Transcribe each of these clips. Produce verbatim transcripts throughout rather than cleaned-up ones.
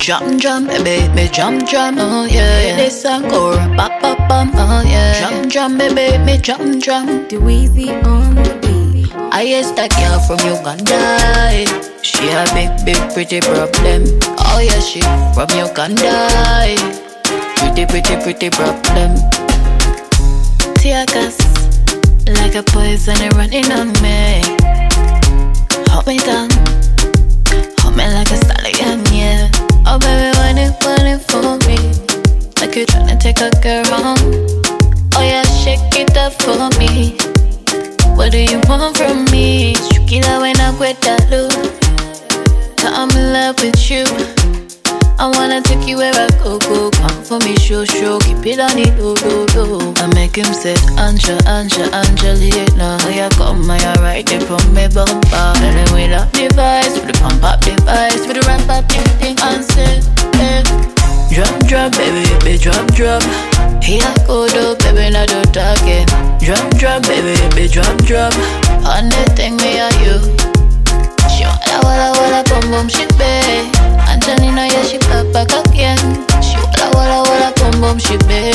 drum drum, baby, me drum drum, oh yeah, yeah. This song go pa pa bum, oh yeah. Drum drum, baby, me drum drum. The Weezy on the beat. I used that girl from Uganda. She a big, big, pretty problem. Oh yeah, she from Uganda. Pretty, pretty, pretty problem. Tear gas like a poison running on me. Hold me down, hold me like a stallion, yeah. Oh baby, want it, want it for me. Like you tryna take a girl home. Oh yeah, shake it up for me. What do you want from me? Shukila when I quit that loop. I'm in love with you. I wanna take you where I go, go. Come for me, show, show. Keep it on it, do, do, do. I make him say, Anja, Anja, Angelina. Oh yeah, come, I right there from me bumper. And then with that device, with the pump up device, with the ramp up thing, thing, and say, eh. Drop, drop, baby, baby, drop, drop. Here I go, do, baby, not do talking. Drop, drop, baby, baby, drop, drop. On the thing, me and you. She walla, walla, walla, bum, bum, she bae. Angelina, yeah, she back, back again. She walla, walla, walla, bum, bum, she bae.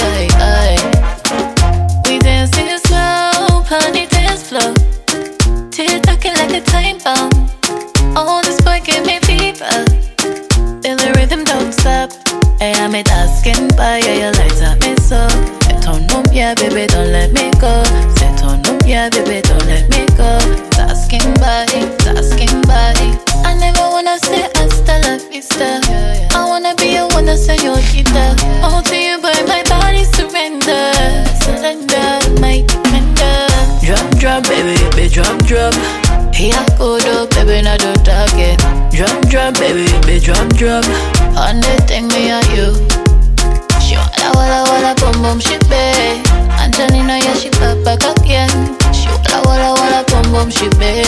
We dancing slow, on the dance floor. Tick-tocking like a time bomb. Oh, this boy give me fever. Feel the rhythm, don't stop. Hey, I'm it asking by, yeah, you light up me so. Say turn up, yeah, baby, don't let me go. Say turn up, yeah, baby, don't let me go. Asking by, asking by. I never wanna say hasta la vista. I wanna be a one that's señorita. All to you, but my body surrender. Surrender, my defender. Drop, drop, baby, baby, drop, drop. Here I go, though, baby, not do talking. Drop, drop, baby, baby, drop, drop. On the thing, me and you. She walla, walla, walla, bum, bum, she bae. Angelina, yeah, she back, back again. She walla, walla, walla, bum, bum, she bae.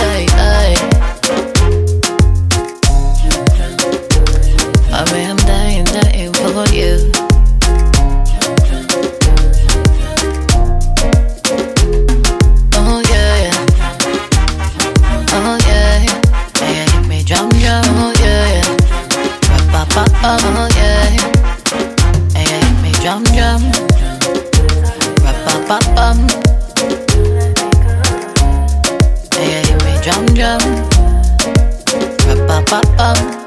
I mean, I'm dying, dying for you. Oh yeah, yeah. Oh yeah, yeah. Yeah, give me drum, drum. Oh yeah, yeah. Pa pa pa. Oh yeah, yeah. Yeah, give me drum, drum. Pa pa pa pa. Yeah, give me drum, drum. Pa pa pa pa.